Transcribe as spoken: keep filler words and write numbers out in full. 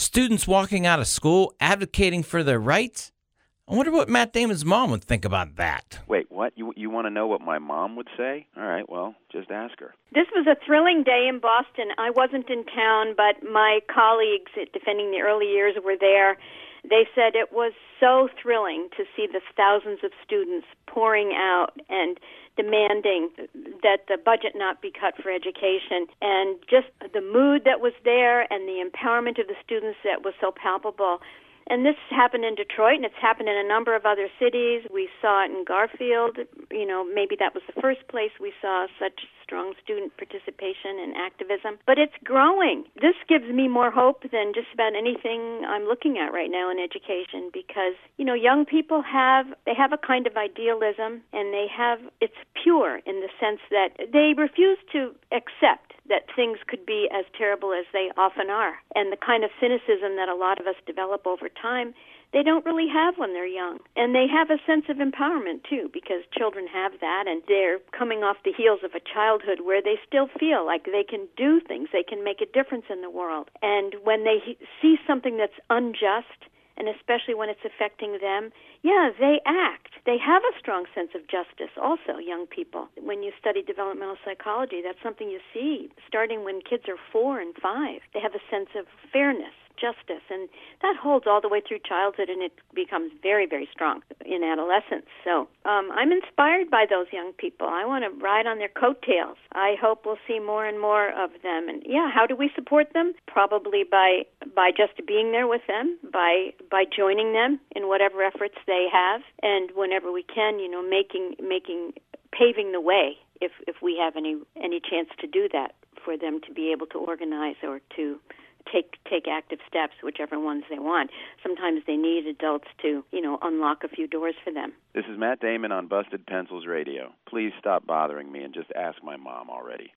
students walking out of school advocating for their rights? I wonder what Matt Damon's mom would think about that. Wait, what? You you want to know what my mom would say? All right, well, just ask her. This was a thrilling day in Boston. I wasn't in town, but my colleagues at Defending the Early Years were there. They said it was so thrilling to see the thousands of students pouring out and demanding that the budget not be cut for education, and just the mood that was there and the empowerment of the students that was so palpable. And this happened in Detroit, and it's happened in a number of other cities. We saw it in Garfield. You know, maybe that was the first place we saw such strong student participation and activism. But it's growing. This gives me more hope than just about anything I'm looking at right now in education, because, you know, young people have, they have a kind of idealism, and they have, it's pure in the sense that they refuse to accept that things could be as terrible as they often are. And the kind of cynicism that a lot of us develop over time, they don't really have when they're young. And they have a sense of empowerment, too, because children have that, and they're coming off the heels of a childhood where they still feel like they can do things, they can make a difference in the world. And when they he- see something that's unjust, and especially when it's affecting them, yeah, they act. They have a strong sense of justice also, young people. When you study developmental psychology, that's something you see starting when kids are four and five. They have a sense of fairness, justice, and that holds all the way through childhood, and it becomes very, very strong in adolescence. So um, I'm inspired by those young people. I want to ride on their coattails. I hope we'll see more and more of them. And yeah, how do we support them? Probably by by just being there with them, by by joining them in whatever efforts they have, and whenever we can, you know, making making paving the way if if we have any any chance to do that, for them to be able to organize or to take take active steps, whichever ones they want. Sometimes they need adults to, you know, unlock a few doors for them. This is Matt Damon on Busted Pencils Radio. Please stop bothering me and just ask my mom already.